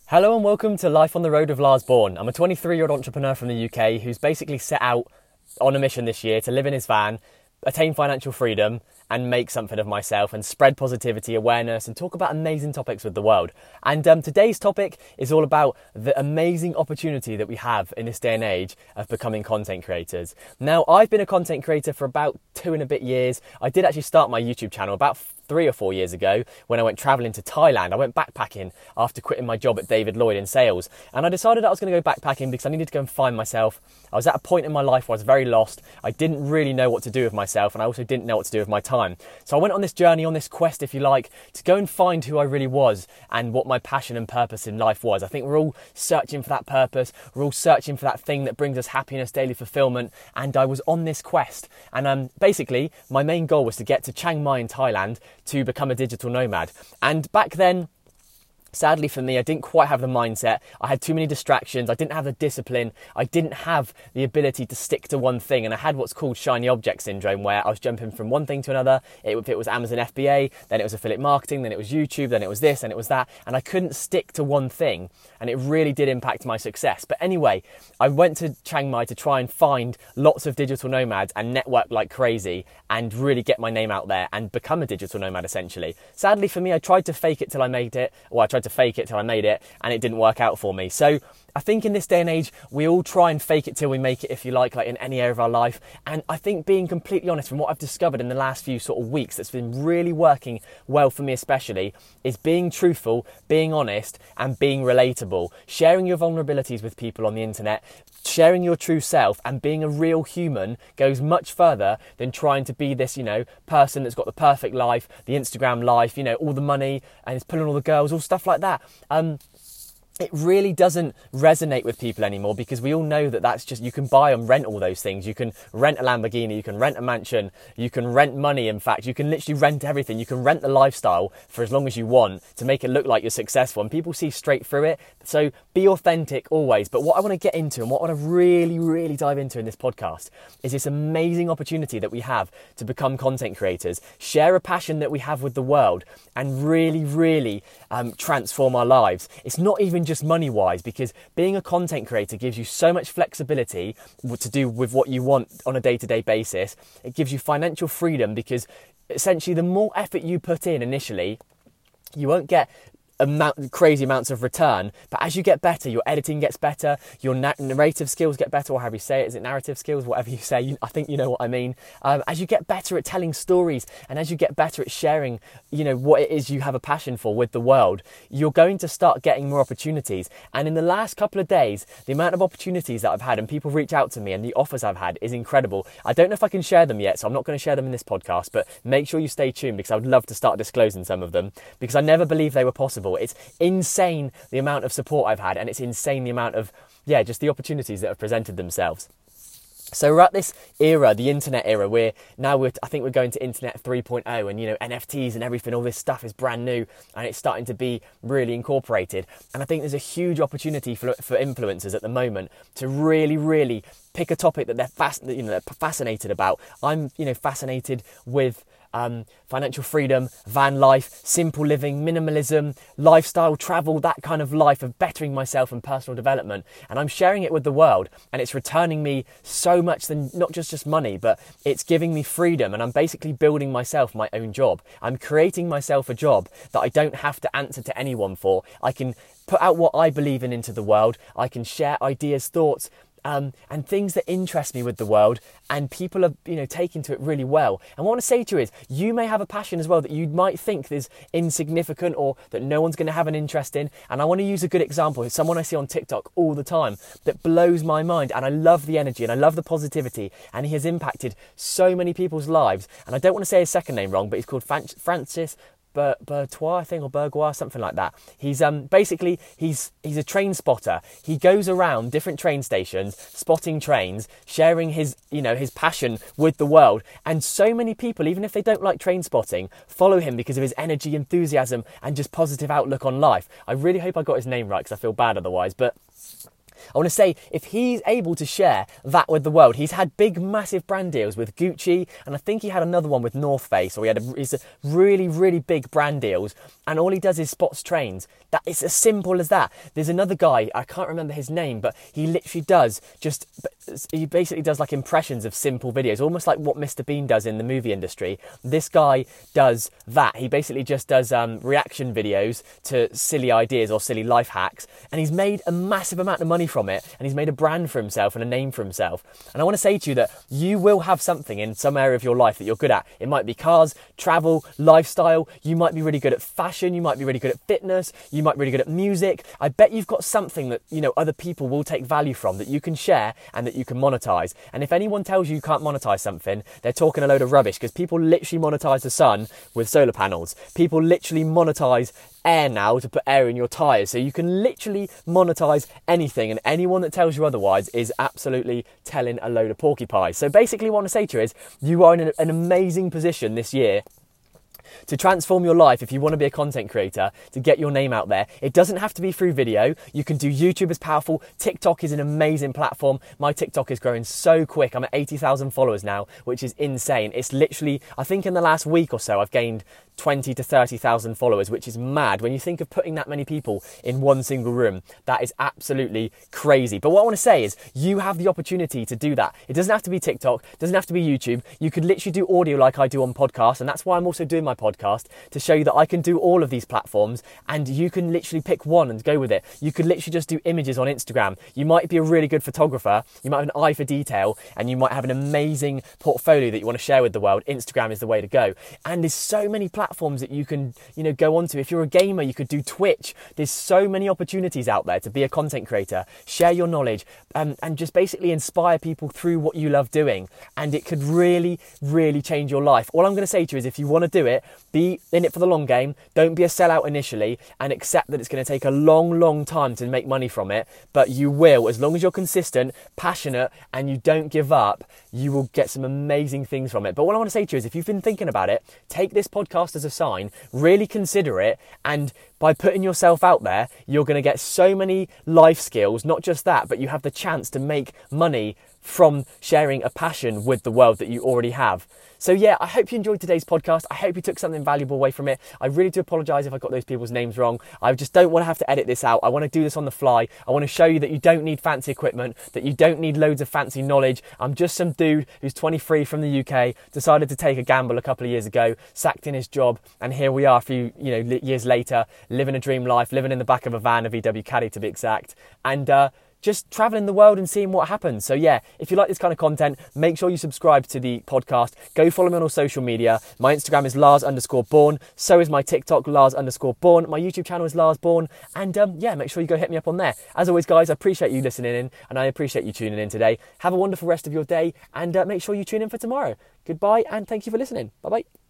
Hello and welcome to Life on the Road with Lars Bourne. I'm a 23-year-old entrepreneur from the UK who's basically set out on a mission this year to live in his van, attain financial freedom and make something of myself and spread positivity, awareness and talk about amazing topics with the world. And today's topic is all about the amazing opportunity that we have in this day and age of becoming content creators. Now, I've been a content creator for about 2 and a bit years. I did actually start my YouTube channel about 3 or 4 years ago when I went travelling to Thailand. I went backpacking after quitting my job at David Lloyd in sales. And I decided I was going to go backpacking because I needed to go and find myself. I was at a point in my life where I was very lost. I didn't really know what to do with myself, and I also didn't know what to do with my time. So I went on this journey, on this quest, if you like, to go and find who I really was and what my passion and purpose in life was. I think we're all searching for that purpose. We're all searching for that thing that brings us happiness, daily fulfillment. And I was on this quest. And basically, my main goal was to get to Chiang Mai in Thailand to become a digital nomad. And back then, sadly for me, I didn't quite have the mindset. I had too many distractions. I didn't have the discipline. I didn't have the ability to stick to one thing. And I had what's called shiny object syndrome, where I was jumping from one thing to another. If it was Amazon FBA, then it was affiliate marketing, then it was YouTube, then it was this, and it was that. And I couldn't stick to one thing. And it really did impact my success. But anyway, I went to Chiang Mai to try and find lots of digital nomads and network like crazy and really get my name out there and become a digital nomad, essentially. Sadly for me, I tried to fake it till I made it, or I tried to fake it till I made it, and it didn't work out for me. So I think in this day and age, we all try and fake it till we make it, if you like in any area of our life. And I think being completely honest, from what I've discovered in the last few sort of weeks, that's been really working well for me especially, is being truthful, being honest, and being relatable. Sharing your vulnerabilities with people on the internet, sharing your true self and being a real human goes much further than trying to be this, person that's got the perfect life, the Instagram life, all the money and is pulling all the girls, all stuff like that. It really doesn't resonate with people anymore, because we all know that that's just, you can buy and rent all those things. You can rent a Lamborghini, you can rent a mansion, you can rent money. In fact, you can literally rent everything. You can rent the lifestyle for as long as you want to make it look like you're successful, and people see straight through it. So be authentic always. But what I want to get into and what I want to really, really dive into in this podcast is this amazing opportunity that we have to become content creators, share a passion that we have with the world and really, really transform our lives. It's not even just money wise, because being a content creator gives you so much flexibility to do with what you want on a day-to-day basis. It gives you financial freedom, because essentially the more effort you put in initially, you won't get crazy amounts of return, but as you get better, your editing gets better, your narrative skills get better, or however you say it, is it narrative skills, whatever you say, I think you know what I mean. As you get better at telling stories, and as you get better at sharing, what it is you have a passion for with the world, you're going to start getting more opportunities. And in the last couple of days, the amount of opportunities that I've had and people reach out to me and the offers I've had is incredible. I don't know if I can share them yet, so I'm not going to share them in this podcast, but make sure you stay tuned, because I would love to start disclosing some of them, because I never believed they were possible. It's insane the amount of support I've had, and it's insane the amount of, just the opportunities that have presented themselves. So we're at this era, the internet era, I think we're going to internet 3.0, and NFTs and everything, all this stuff is brand new and it's starting to be really incorporated. And I think there's a huge opportunity for influencers at the moment to really, really pick a topic that they're fascinated about. I'm fascinated with financial freedom, van life, simple living, minimalism, lifestyle, travel, that kind of life of bettering myself and personal development. And I'm sharing it with the world, and it's returning me so much than not just money, but it's giving me freedom. And I'm basically building myself my own job. I'm creating myself a job that I don't have to answer to anyone for. I can put out what I believe in into the world. I can share ideas, thoughts, and things that interest me with the world, and people are taking to it really well. And what I want to say to you is, you may have a passion as well that you might think is insignificant or that no one's going to have an interest in. And I want to use a good example. It's someone I see on TikTok all the time that blows my mind, and I love the energy and I love the positivity, and he has impacted so many people's lives. And I don't want to say his second name wrong, but he's called Francis Bertois, I think, or Bergois, something like that. He's basically he's a train spotter. He goes around different train stations, spotting trains, sharing his his passion with the world. And so many people, even if they don't like train spotting, follow him because of his energy, enthusiasm, and just positive outlook on life. I really hope I got his name right, because I feel bad otherwise. But I want to say, if he's able to share that with the world, he's had big, massive brand deals with Gucci, and I think he had another one with North Face, or he's a really, really big brand deals, and all he does is spots trains. That it's as simple as that. There's another guy, I can't remember his name, but he literally he basically does like impressions of simple videos, almost like what Mr. Bean does in the movie industry. This guy does that. He basically just does reaction videos to silly ideas or silly life hacks, and he's made a massive amount of money from it, and he's made a brand for himself and a name for himself. And I want to say to you that you will have something in some area of your life that you're good at. It might be cars, travel, lifestyle. You might be really good at fashion. You might be really good at fitness. You might be really good at music. I bet you've got something that, you know, other people will take value from, that you can share and that you can monetize. And if anyone tells you can't monetize something, they're talking a load of rubbish, because people literally monetize the sun with solar panels. People literally monetize air now to put air in your tyres. So you can literally monetize anything, and anyone that tells you otherwise is absolutely telling a load of porcupines. So basically what I want to say to you is, you are in an amazing position this year to transform your life if you want to be a content creator, to get your name out there. It doesn't have to be through video. You can do YouTube as powerful. TikTok is an amazing platform. My TikTok is growing so quick. I'm at 80,000 followers now, which is insane. It's literally, I think in the last week or so, I've gained 20 to 30,000 followers, which is mad. When you think of putting that many people in one single room, that is absolutely crazy. But what I want to say is, you have the opportunity to do that. It doesn't have to be TikTok, it doesn't have to be YouTube. You could literally do audio like I do on podcasts, and that's why I'm also doing my podcast, to show you that I can do all of these platforms, and you can literally pick one and go with it. You could literally just do images on Instagram. You might be a really good photographer, you might have an eye for detail, and you might have an amazing portfolio that you want to share with the world. Instagram is the way to go. And there's so many platforms that you can, you know, go onto. If you're a gamer, you could do Twitch. There's so many opportunities out there to be a content creator, share your knowledge, and just basically inspire people through what you love doing. And it could really, really change your life. All I'm going to say to you is, if you want to do it, be in it for the long game. Don't be a sellout initially, and accept that it's going to take a long, long time to make money from it. But you will, as long as you're consistent, passionate, and you don't give up, you will get some amazing things from it. But what I want to say to you is, if you've been thinking about it, take this podcast as a sign, really consider it, and by putting yourself out there, you're going to get so many life skills. Not just that, but you have the chance to make money from sharing a passion with the world that you already have. So yeah, I hope you enjoyed today's podcast. I hope you took something valuable away from it. I really do apologise if I got those people's names wrong. I just don't want to have to edit this out. I want to do this on the fly. I want to show you that you don't need fancy equipment, that you don't need loads of fancy knowledge. I'm just some dude who's 23 from the UK, decided to take a gamble a couple of years ago, sacked in his job, and here we are a few years later, living a dream life, living in the back of a van, a VW Caddy to be exact, and just traveling the world and seeing what happens. So yeah, if you like this kind of content, make sure you subscribe to the podcast. Go follow me on all social media. My Instagram is Lars_Born. So is my TikTok, Lars_Born. My YouTube channel is Lars Born. And yeah, make sure you go hit me up on there. As always, guys, I appreciate you listening in, and I appreciate you tuning in today. Have a wonderful rest of your day, and make sure you tune in for tomorrow. Goodbye, and thank you for listening. Bye-bye.